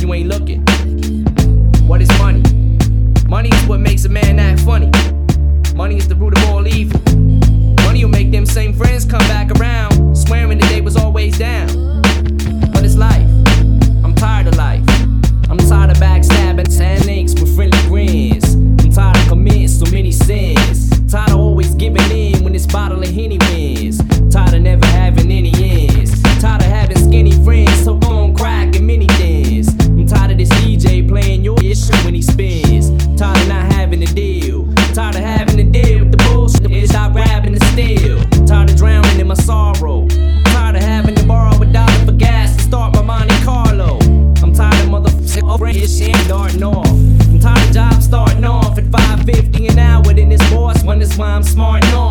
you ain't looking. What is money? Money is what makes a man act funny. Money is the root of all evil. Money will make them same friends come back around, swearing that they was always down. But it's life. I'm tired of life. I'm tired of backstabbing and aches with friendly grins. I'm tired of committing so many sins. Tired of always giving in when this bottle of Henny wins. Tired of never having any ends. Tired of having skinny friends so on crack and mini thins. I'm tired of this DJ playing your issue when he spins. Tired of not having a deal. Tired of having to deal with the bullshit that stop grabbing the steel. Tired of drowning in my sorrow. Tired of having to borrow $1 for gas to start my Monte Carlo. I'm tired of motherfucking shit starting off. I'm tired of jobs starting off at $5.50 an hour. Then this boss wonders why I'm smarting off.